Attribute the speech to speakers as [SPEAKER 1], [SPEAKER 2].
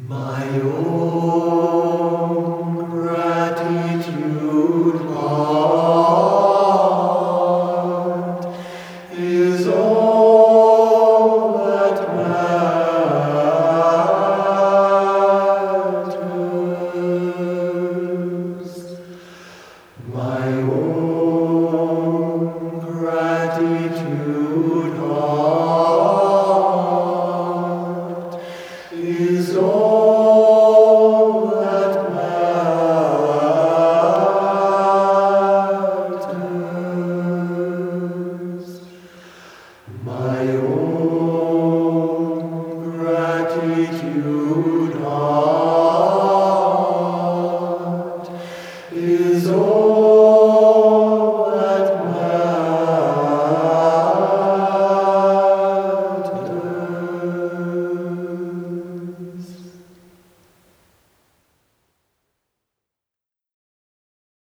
[SPEAKER 1] My own gratitude heart is all that matters. My own gratitude heart is all that matters. My own gratitude heart.